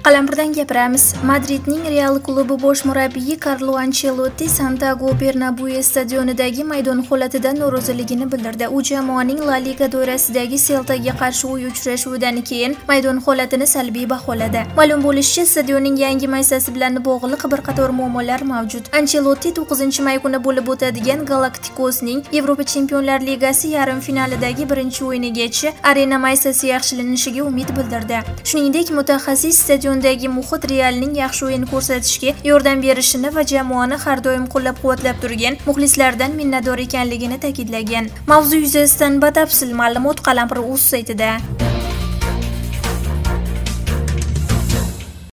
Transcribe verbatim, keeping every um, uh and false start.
Qalampirdan gapiramiz. Madridning Real klubi bosh murabbiyi Carlo Ancelotti Santiago Bernabeu stadionidagi maydon holatidan noroziligini bildirdi. U jamoaning La Liga doirasidagi Celtaga qarshi o'yin uchrashuvidan keyin maydon holatini salbiy baholadi. Ma'lum bo'lishicha, stadionning yangi maysasi bilan bog'liq bir qator muammolar mavjud. Ancelotti to'qqizinchi may kuni bo'lib o'tadigan Galacticosning Yevropa Chempionlar Ligasi yarim finalidagi birinchi o'yinigacha arena maysasi yaxshilanishiga umid bildirdi. Shuningdek, mutaxassis stadiondagi muhit Realning yaxshi o'yin ko'rsatishiga yordam berishini va jamoani har doim qo'llab-quvvatlab turgan muxlislardan minnatdor ekanligini ta'kidlagan. Mavzu yuzasidan batafsil ma'lumot Qalampir.uz saytida.